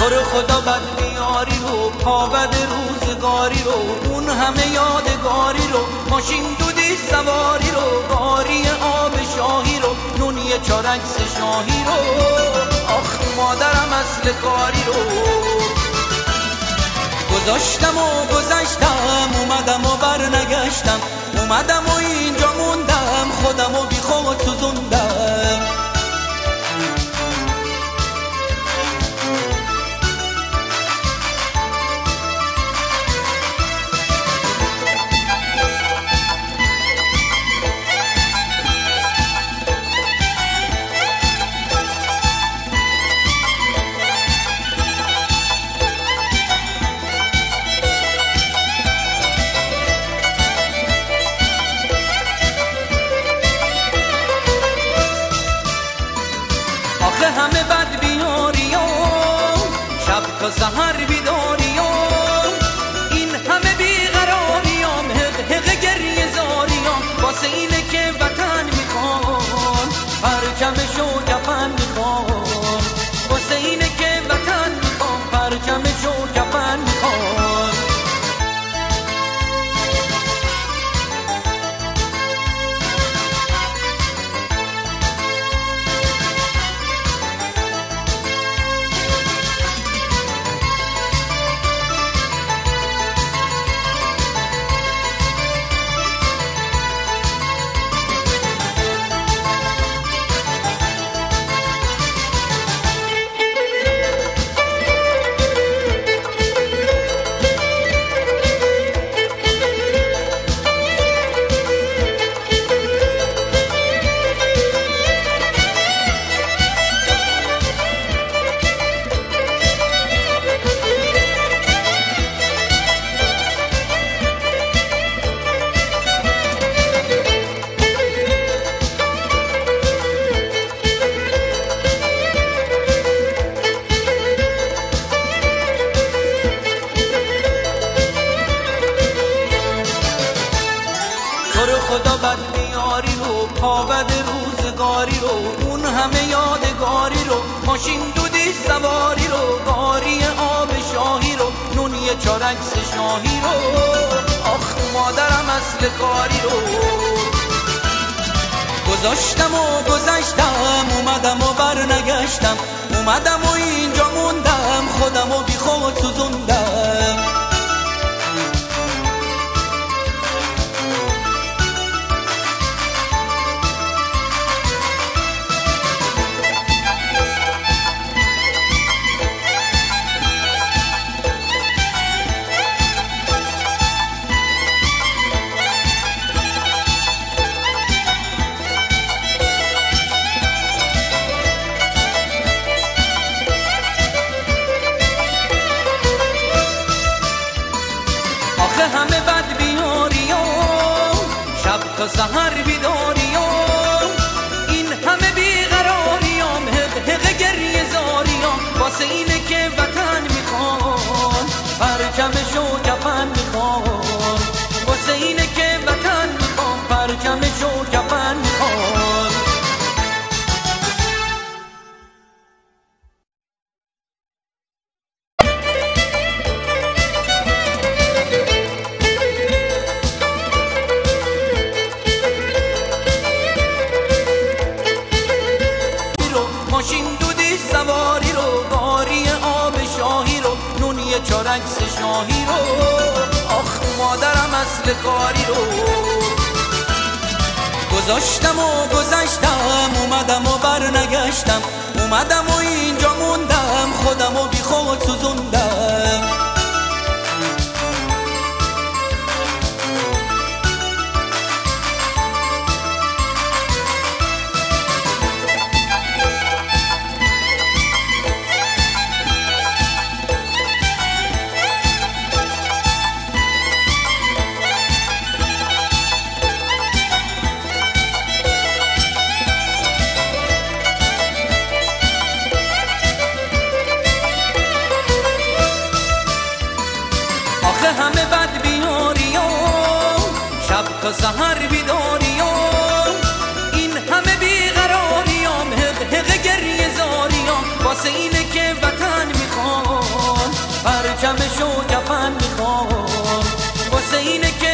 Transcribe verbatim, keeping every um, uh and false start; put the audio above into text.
تو رو خدا بد بیاری رو، پا بد روزگاری رو، اون همه یادگاری رو، ماشین دودی سواری رو، گاری آب شاهی رو، نونی چارکس شاهی رو، آخ مادرم اصل کاری رو گذاشتم و گذشتم، اومدم و بر نگشتم، اومدم و اینجا موندم، خودم و بی خود سوزوندم. آخه همه بد بیاریام، شب تا سحر بیداریام، این همه بیقراریام، حق حق گریه زاریام، واسه اینه که وطن میخوان، پرچمشو کفن میخوان، واسه اینه که وطن میخوان، پرچمشو کفن میخوان. خدا بد بیاری رو، پا بد روزگاری رو، اون همه یادگاری رو، ماشین دودی سواری رو، گاری آب شاهی رو، نونی چارکس شاهی رو، آخ مادرم اصل کاری رو گذاشتم و گذشتم، اومدم و بر نگشتم، اومدم و اینجا موندم، خودم و بی خود سوزوندم. آخه همه بد بیاریام، شب تا سحر بیداریام، این همه بیقراریام، حق حق گریه زاریام، واسه اینه که وطن میخوان، پرچمشو کفن میخوان، واسه اینه که وطن میخوان، پرچمشو کفن میخوان. ماشین دودی سواری رو، گاری آب شاهی رو، نونی چارکس شاهی رو، آخ مادرم اصل کاری رو گذاشتم و گذشتم، اومدم و بر نگشتم، اومدم و اینجا موندم، خودم و بی خود سوزوندم. همه بد بیاریام، شب تا سحر بیداریام، این همه بیقراریام، حق حق گریه زاریام، واسه اینه که وطن میخوان، پرچمش و کفن میخوام واسه اینه که